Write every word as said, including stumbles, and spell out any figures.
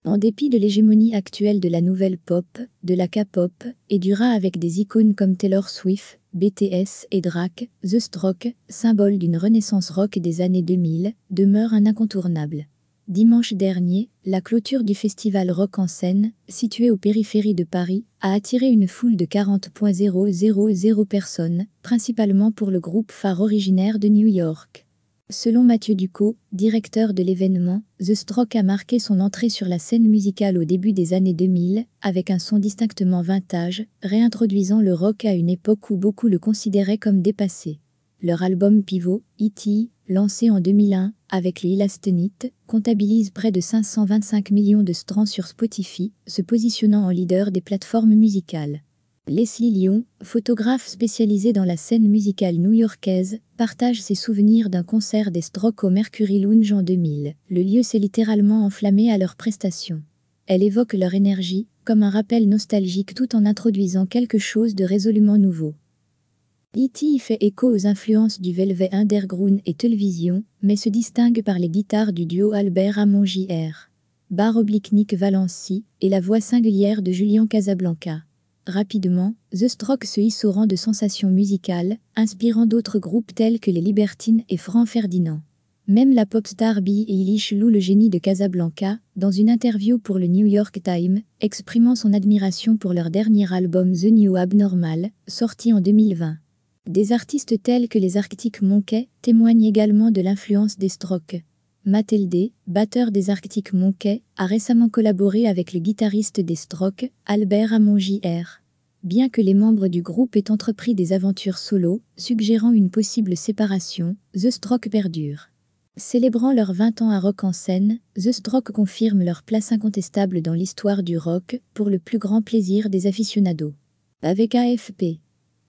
En dépit de l'hégémonie actuelle de la nouvelle pop, de la K-pop, et du rap avec des icônes comme Taylor Swift, B T S et Drake, The Strokes, symbole d'une renaissance rock des années deux mille, demeure un incontournable. Dimanche dernier, la clôture du festival Rock en Seine, situé aux périphéries de Paris, a attiré une foule de quarante mille personnes, principalement pour le groupe phare originaire de New York. Selon Mathieu Ducot, directeur de l'événement, The Strokes a marqué son entrée sur la scène musicale au début des années deux mille, avec un son distinctement vintage, réintroduisant le rock à une époque où beaucoup le considéraient comme dépassé. Leur album pivot, E T, lancé en deux mille un, avec les Elastonites, comptabilise près de cinq cent vingt-cinq millions de streams sur Spotify, se positionnant en leader des plateformes musicales. Leslie Lyon, photographe spécialisée dans la scène musicale new-yorkaise, partage ses souvenirs d'un concert des Strokes au Mercury Lounge en deux mille. Le lieu s'est littéralement enflammé à leurs prestations. Elle évoque leur énergie, comme un rappel nostalgique tout en introduisant quelque chose de résolument nouveau. E T y fait écho aux influences du Velvet Underground et Television, mais se distingue par les guitares du duo Albert Hammond Jr. Barre oblique Nick Valency et la voix singulière de Julian Casablanca. Rapidement, The Strokes se hisse au rang de sensation musicale, inspirant d'autres groupes tels que les Libertines et Franz Ferdinand. Même la pop star Billie Eilish loue le génie de Casablanca, dans une interview pour le New York Times, exprimant son admiration pour leur dernier album The New Abnormal, sorti en deux mille vingt. Des artistes tels que les Arctic Monkeys témoignent également de l'influence des Strokes. Matt Heldey, batteur des Arctic Monkeys, a récemment collaboré avec le guitariste des Strokes, Albert Hammond Jr. Bien que les membres du groupe aient entrepris des aventures solo, suggérant une possible séparation, The Strokes perdure. Célébrant leurs vingt ans à Rock en Seine, The Strokes confirme leur place incontestable dans l'histoire du rock, pour le plus grand plaisir des aficionados. Avec A F P.